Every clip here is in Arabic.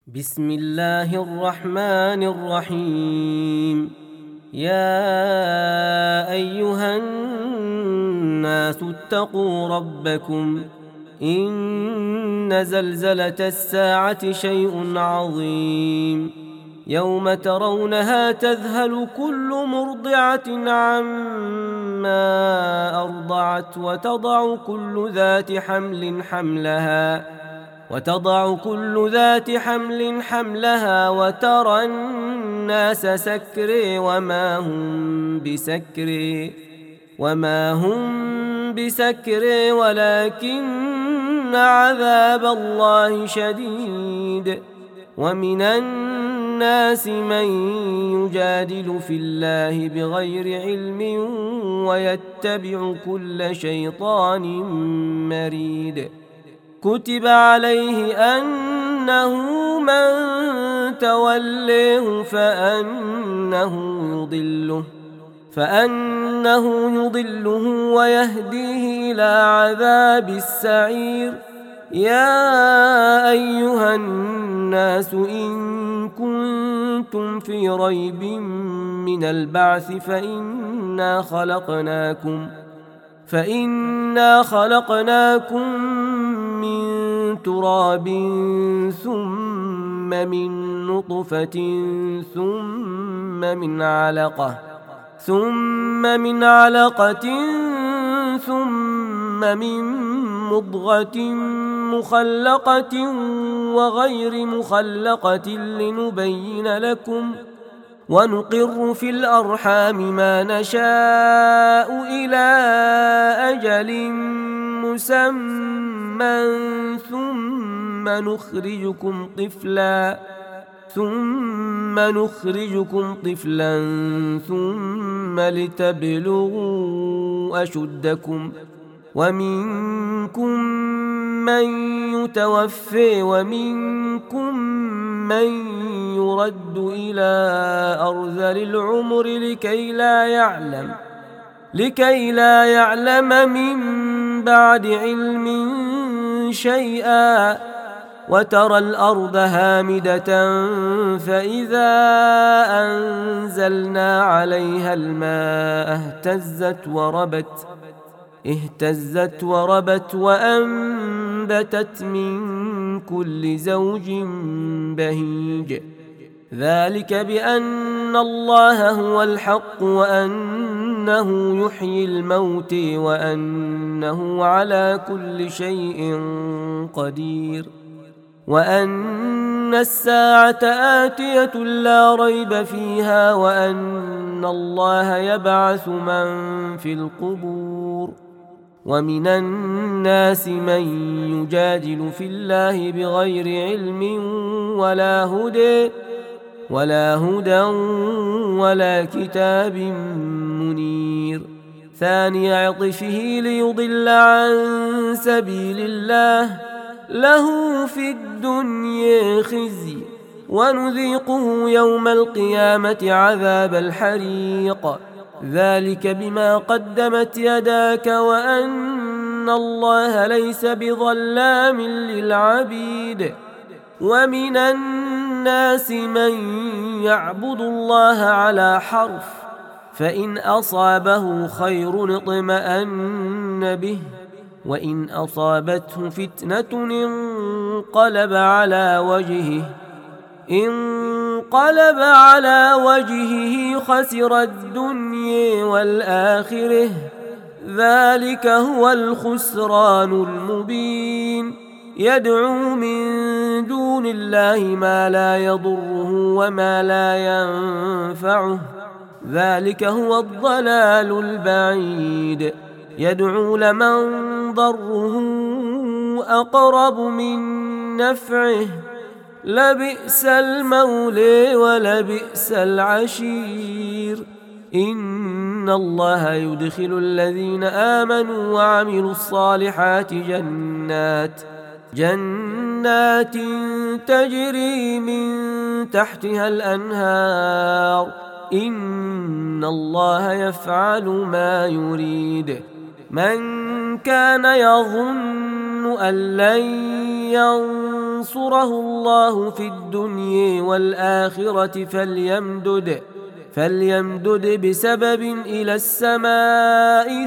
بسم الله الرحمن الرحيم. يا أيها الناس اتقوا ربكم إن زلزلة الساعة شيء عظيم. يوم ترونها تذهل كل مرضعة عما أرضعت وتضع كل ذات حمل حملها وترى الناس سكري وما هم بسكري ولكن عذاب الله شديد. ومن الناس من يجادل في الله بغير علم ويتبع كل شيطان مريد. كتب عليه أنه من توليه فأنه يضله ويهديه إلى عذاب السعير. يا أيها الناس إن كنتم في ريب من البعث فإنا خلقناكم من تراب ثم من نطفة ثم من علقة ثم من مضغة مخلقة وغير مخلقة لنبين لكم، ونقر في الأرحام ما نشاء إلى أجل مسمى ثم نخرجكم طفلا ثم لتبلغوا أشدكم، ومنكم من يتوفي ومنكم من يرد إلى أرذل العمر لكي لا يعلم من بعد علم شيئا. وترى الأرض هامدة فإذا أنزلنا عليها الماء اهتزت وربت وأنبتت من كل زوج بهيج. ذلك بأن الله هو الحق وأنه يحيي الموت وأنه على كل شيء قدير، وأن الساعة آتية لا ريب فيها، وأن الله يبعث من في القبور. ومن الناس من يجادل في الله بغير علم ولا هدى ولا كتاب منير. ثاني عطفه ليضل عن سبيل الله، له في الدنيا خزي ونذيقه يوم القيامة عذاب الحريق. ذلك بما قدمت يداك وأن الله ليس بظلام للعبيد. ومن الناس من يعبد الله على حرف، فإن أصابه خير اطمأن به، وإن أصابته فتنة انقلب على وجهه خسر الدنيا والآخرة. ذلك هو الخسران المبين. يدعو من دون الله ما لا يضره وما لا ينفعه، ذلك هو الضلال البعيد. يدعو لمن ضره أقرب من نفعه، لبئس المولى ولبئس العشير. إن الله يدخل الذين آمنوا وعملوا الصالحات جنات تجري من تحتها الأنهار. إن الله يفعل ما يريد. من كان يظن أن لن ينصره الله في الدنيا والآخرة فليمدد بسبب إلى السماء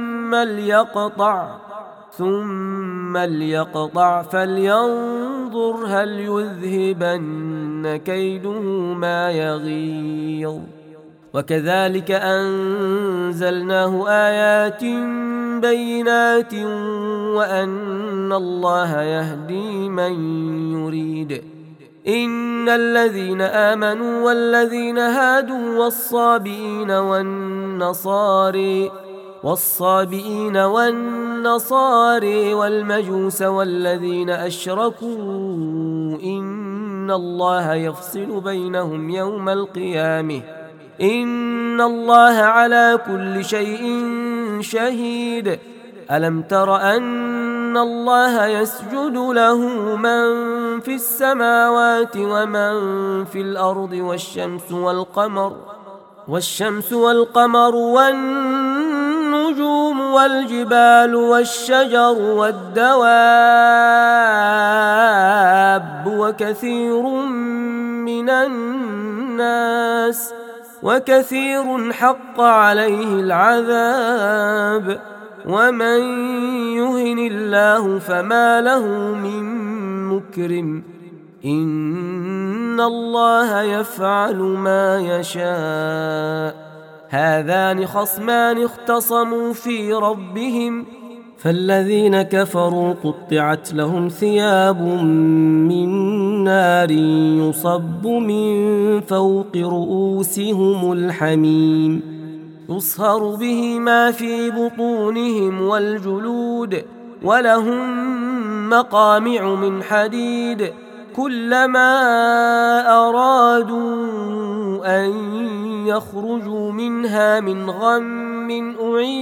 ثم ليقطع فلينظر هل يذهبن كيده ما يغيظ. وكذلك أنزلناه آيات بينات وأن الله يهدي من يريد. إن الذين آمنوا والذين هادوا والصابئين والنصاري والمجوس والذين أشركوا إن الله يفصل بينهم يوم القيامة إن الله على كل شيء شهيد. ألم تر أن الله يسجد له من في السماوات ومن في الأرض والشمس والقمر والنجوم والجبال والشجر والدواب وكثير حق عليه العذاب ومن يهن الله فما له من مكرم إن الله يفعل ما يشاء. هذان خصمان اختصموا في ربهم فالذين كفروا قطعت لهم ثياب من نار يصب من فوق رؤوسهم الحميم يصهر به ما في بطونهم والجلود ولهم مقامع من حديد كلما أرادوا أن يخرجوا منها من غم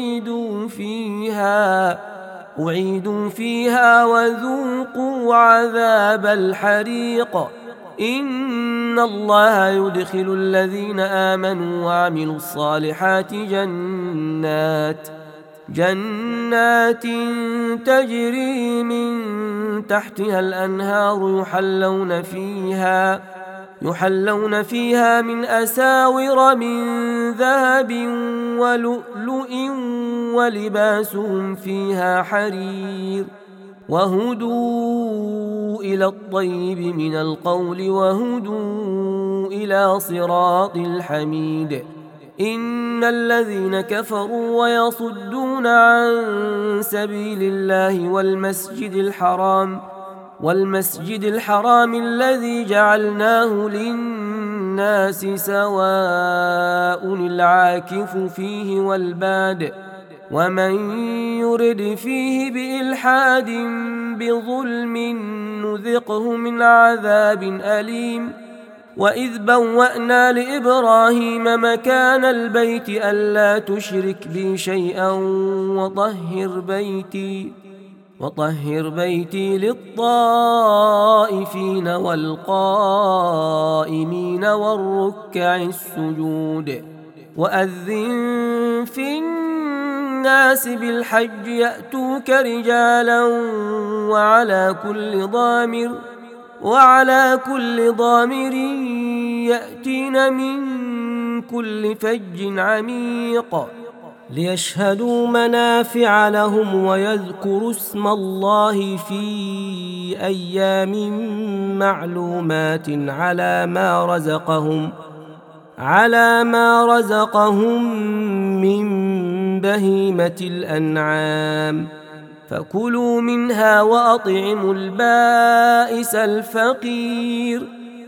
أعيدوا فيها وذوقوا عذاب الحريق. إن الله يدخل الذين آمنوا وعملوا الصالحات جنات تجري من تحتها الأنهار يحلون فيها من أساور من ذهب ولؤلؤ ولباسهم فيها حرير وهدوا إلى الطيب من القول وهدوا إلى صراط الحميد. إن الذين كفروا ويصدون عن سبيل الله والمسجد الحرام الذي جعلناه للناس سواء العاكف فيه والباد ومن يرد فيه بإلحاد بظلم نذقه من عذاب أليم. وإذ بوأنا لإبراهيم مكان البيت ألا تشرك بي شيئا وطهر بيتي للطائفين والقائمين والركع السجود. وأذن في الناس بالحج يأتوك رجالا وعلى كل ضامر يأتين من كل فج عميق ليشهدوا منافع لهم ويذكروا اسم الله في أيام معلومات على ما رزقهم من بهيمة الأنعام فكلوا منها وأطعموا البائس الفقير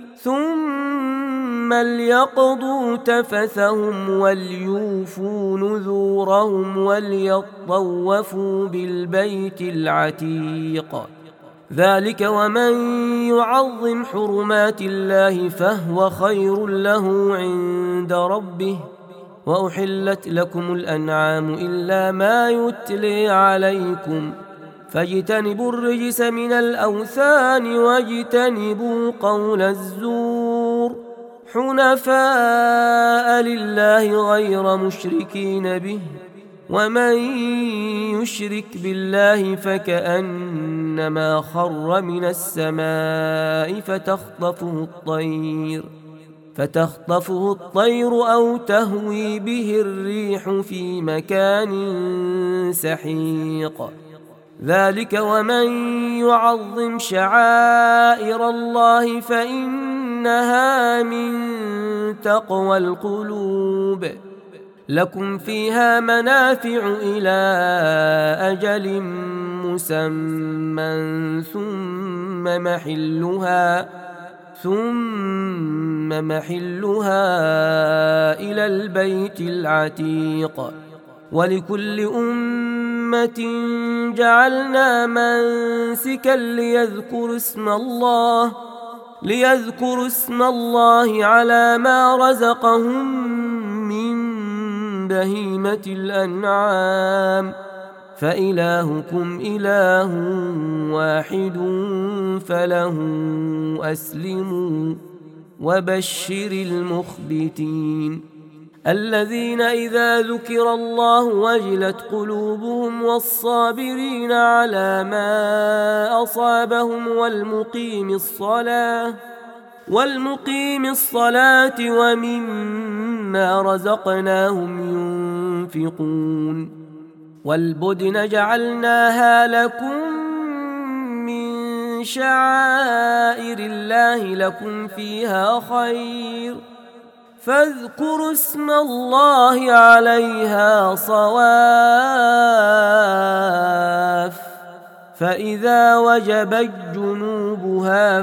ثم ليقضوا تفثهم وليوفوا نذورهم وليطوفوا بالبيت العتيق. ذلك ومن يعظم حرمات الله فهو خير له عند ربه. وأحلت لكم الأنعام إلا ما يتلي عليكم فاجتنبوا الرجس من الأوثان واجتنبوا قول الزور حنفاء لله غير مشركين به ومن يشرك بالله فكأنما خر من السماء فتخطفه الطير أو تهوي به الريح في مكان سحيق. ذلك ومن يعظم شعائر الله فإنها من تقوى القلوب. لكم فيها منافع إلى أجل مسمى ثم محلها إلى البيت العتيق. ولكل أمة جعلنا منسكا ليذكروا اسم الله على ما رزقهم من بهيمة الأنعام فإلهكم إله واحد فله أسلموا وبشر المخبتين الذين إذا ذكر الله وجلت قلوبهم والصابرين على ما أصابهم والمقيم الصلاة ومما رزقناهم ينفقون. والبدن جعلناها لكم من شعائر الله لكم فيها خير فاذكروا اسم الله عليها صواف. فإذا وجبت جنوبها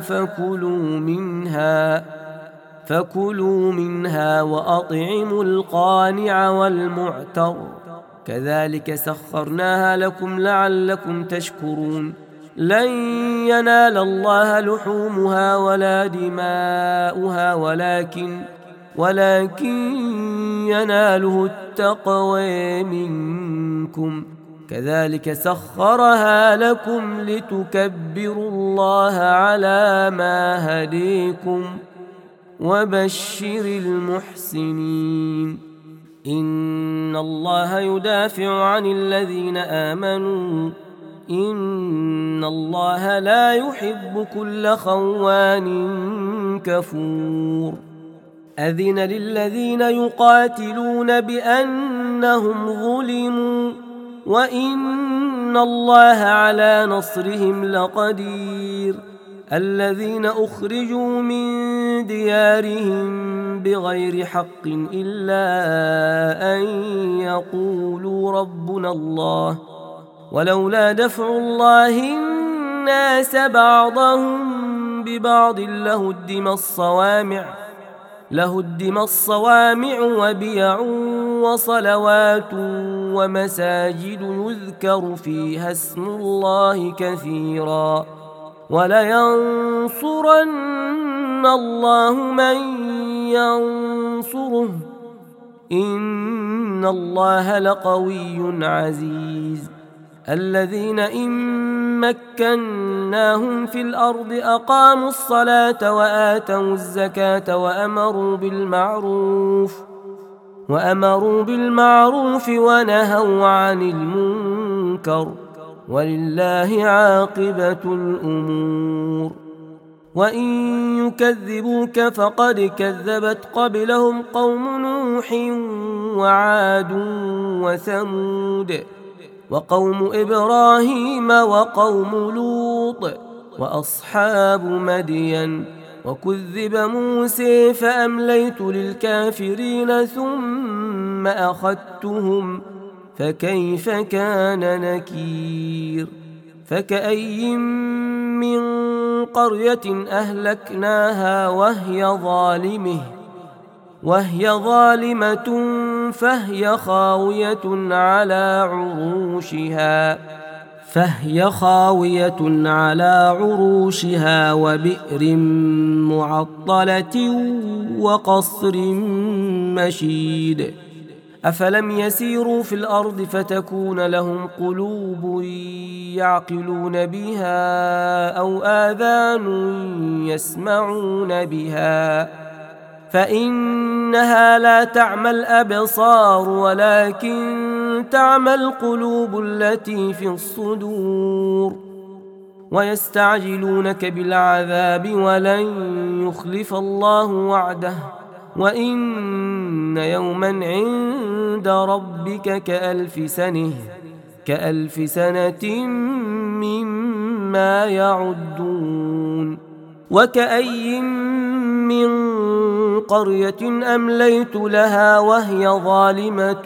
فكلوا منها وأطعموا القانع والمعتر كذلك سخرناها لكم لعلكم تشكرون. لن ينال الله لحومها ولا دماؤها ولكن يناله التقوى منكم كذلك سخرها لكم لتكبروا الله على ما هديكم وبشر المحسنين. إن الله يدافع عن الذين آمنوا إن الله لا يحب كل خوان كفور. أذن للذين يقاتلون بأنهم ظلموا وإن الله على نصرهم لقدير. الذين أخرجوا من ديارهم بغير حق إلا أن يقولوا ربنا الله ولولا دفع الله الناس بعضهم ببعض لهدم الصوامع وبيع وصلوات ومساجد يذكر فيها اسم الله كثيرا ولينصرن الله من ينصره إن الله لقوي عزيز. الذين إن مكناهم في الأرض أقاموا الصلاة وآتوا الزكاة وأمروا بالمعروف ونهوا عن المنكر ولله عاقبة الأمور. وإن يكذبوك فقد كذبت قبلهم قوم نوح وعاد وثمود وقوم إبراهيم وقوم لوط وأصحاب مدين وكذب موسى فأمليت للكافرين ثم أخذتهم فكيف كان نكير. فكأي من قرية أهلكناها وهي ظالمة فهي خاوية على عروشها وبئر معطلة وقصر مشيد. أفلم يسيروا في الأرض فتكون لهم قلوب يعقلون بها أو آذان يسمعون بها فإنها لا تعمى الأبصار ولكن تعمى القلوب التي في الصدور ويستعجلونك بالعذاب ولن يخلف الله وعده وإن يوما عند ربك كألف سنة مما يعدون وكأي من قرية أمليت لها وهي ظالمة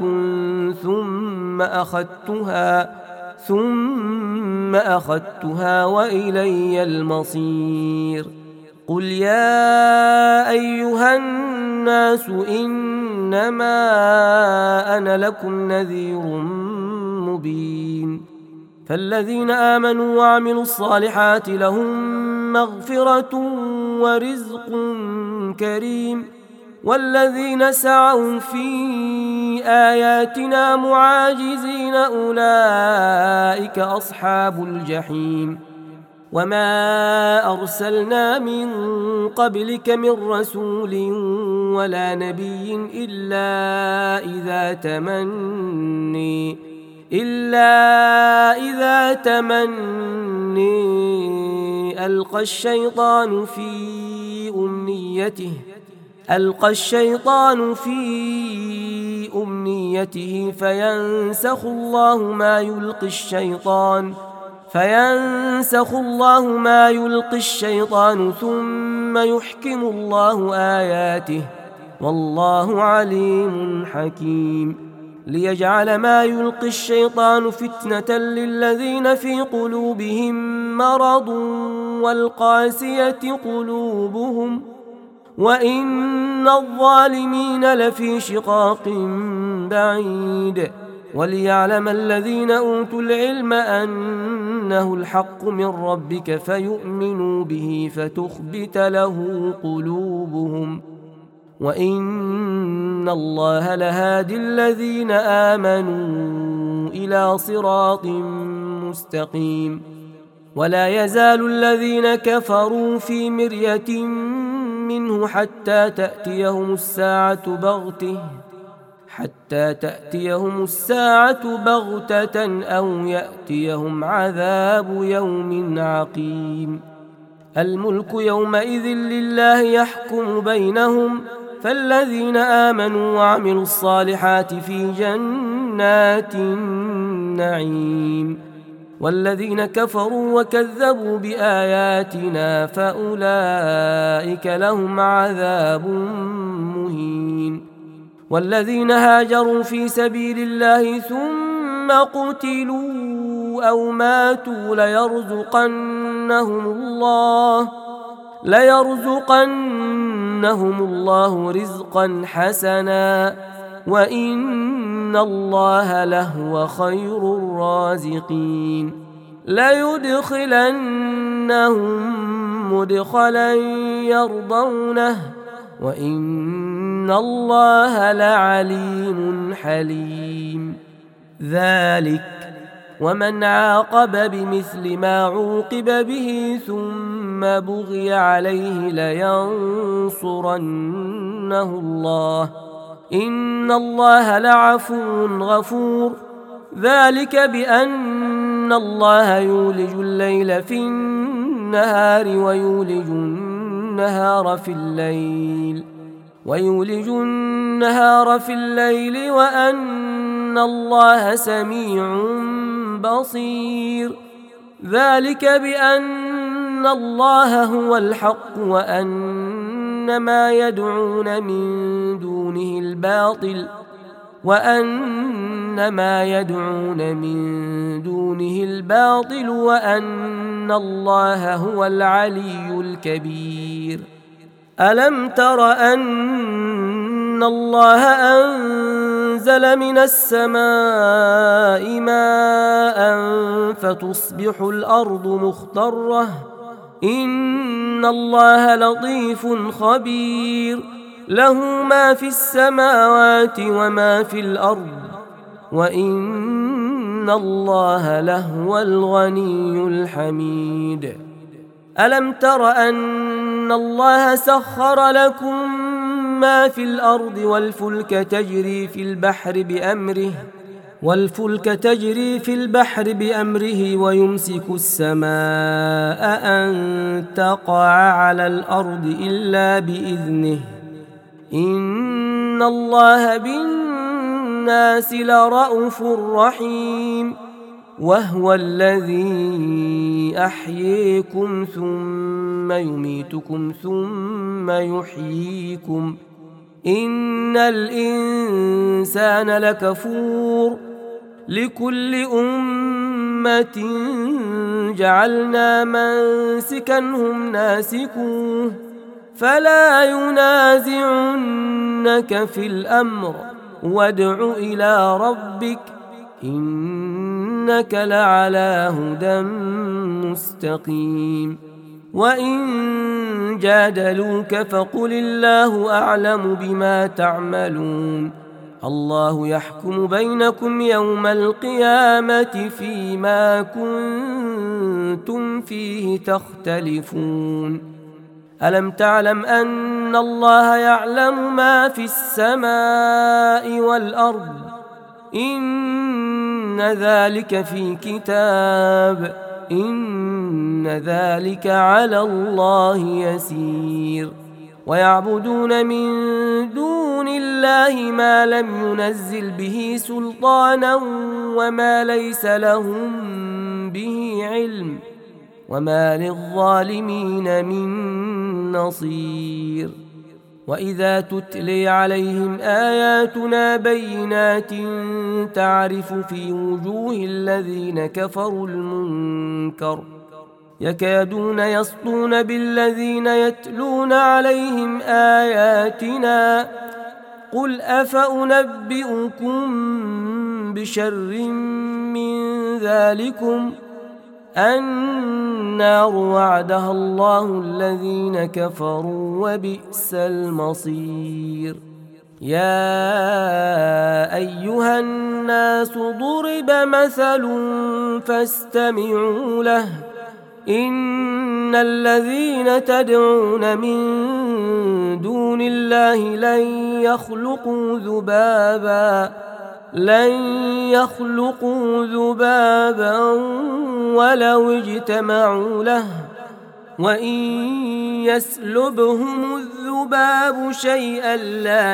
ثم أخذتها وإلي المصير قل يا أيها الناس إنما أنا لكم نذير مبين فالذين آمنوا وعملوا الصالحات لهم مغفرة ورزق كريم والذين سعوا في آياتنا معاجزين أولئك أصحاب الجحيم وما أرسلنا من قبلك من رسول ولا نبي إلا إذا تمني ألقى الشيطان في أمنيته فينسخ الله ما يلقي الشيطان ثم يحكم الله آياته والله عليم حكيم ليجعل ما يلقي الشيطان فتنة للذين في قلوبهم مرض والقاسية قلوبهم وإن الظالمين لفي شقاق بعيد وليعلم الذين أوتوا العلم أنه الحق من ربك فيؤمنوا به فتخبت له قلوبهم وإن الله لهادي الذين آمنوا إلى صراط مستقيم ولا يزال الذين كفروا في مرية منه حتى تأتيهم الساعة بغتة أو يأتيهم عذاب يوم عقيم الملك يومئذ لله يحكم بينهم فالذين آمنوا وعملوا الصالحات في جنات النعيم والذين كفروا وكذبوا بآياتنا فأولئك لهم عذاب مهين والذين هاجروا في سبيل الله ثم قتلوا أو ماتوا ليرزقنهم الله رزقا حسنا وإن الله لهو خير الرازقين ليدخلنهم مدخلا يرضونه وإن الله لعليم حليم ذلك ومن عاقب بمثل ما عوقب به ثم بغي عليه لينصرنه الله إن الله لعفو غفور ذلك بأن الله يولج الليل في النهار ويولج النهار في الليل وأن الله سميع بصير ذلك بأن الله هو الحق وأن ما يدعون من دونه الباطل وأن الله هو العلي الكبير ألم تر أن الله أنزل من السماء ماء فتصبح الأرض مخضرة إن الله لطيف خبير له ما في السماوات وما في الأرض وإن الله لهو الغني الحميد ألم تر أن الله سخر لكم ما في الأرض والفلك تجري في البحر والفلك تجري في البحر بأمره ويمسك السماء أن تقع على الأرض إلا بإذنه إن الله بالناس لرءوف رحيم وهو الذي أحييكم ثم يميتكم ثم يحييكم إن الإنسان لكفور لكل أمة جعلنا منسكا هم ناسكوه فلا ينازعنك في الأمر وادع إلى ربك إنك لعلى هدى مستقيم وإن جادلوك فقل الله أعلم بما تعملون الله يحكم بينكم يوم القيامة فيما كنتم فيه تختلفون ألم تعلم أن الله يعلم ما في السماء والأرض إن ذلك في كتاب إن ذلك على الله يسير ويعبدون من دون الله ما لم ينزل به سلطانا وما ليس لهم به علم وما للظالمين من نصير وإذا تتلي عليهم آياتنا بينات تعرف في وجوه الذين كفروا المنكر يكادون يسطون بالذين يتلون عليهم آياتنا قل أفأنبئكم بشر من ذلكم النار وعدها الله الذين كفروا وبئس المصير يا أيها الناس ضرب مثل فاستمعوا له إن الذين تدعون من دون الله لن يخلقوا ذبابا ولو اجتمعوا له وإن يسلبهم الذباب شيئا لا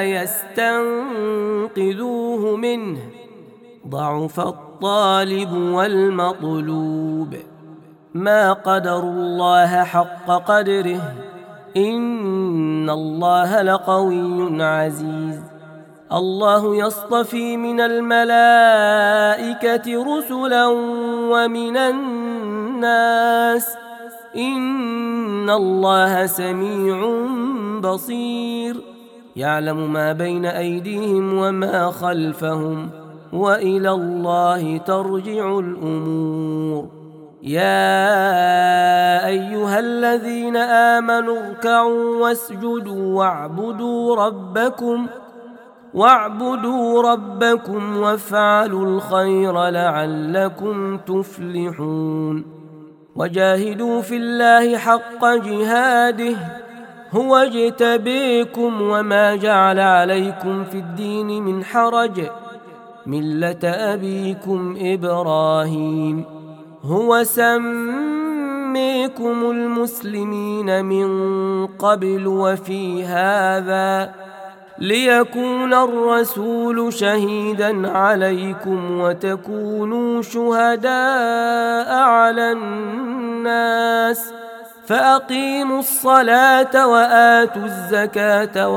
يستنقذوه منه ضعف الطالب والمطلوب ما قدروا الله حق قدره إن الله لقوي عزيز الله يصطفي من الملائكة رسلا ومن الناس إن الله سميع بصير يعلم ما بين أيديهم وما خلفهم وإلى الله ترجع الأمور يا أيها الذين آمنوا اركعوا واسجدوا واعبدوا ربكم وافعلوا الخير لعلكم تفلحون وجاهدوا في الله حق جهاده هو اجتبيكم وما جعل عليكم في الدين من حرج ملة أبيكم إبراهيم هو سميكم المسلمين من قبل وفي هذا ليكون الرسول شهيدا عليكم وتكونوا شهداء على الناس فأقيموا الصلاة وآتوا الزكاة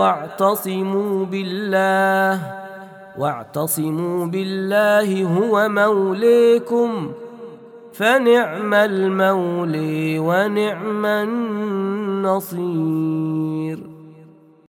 واعتصموا بالله هو موليكم فنعم المولي ونعم النصير.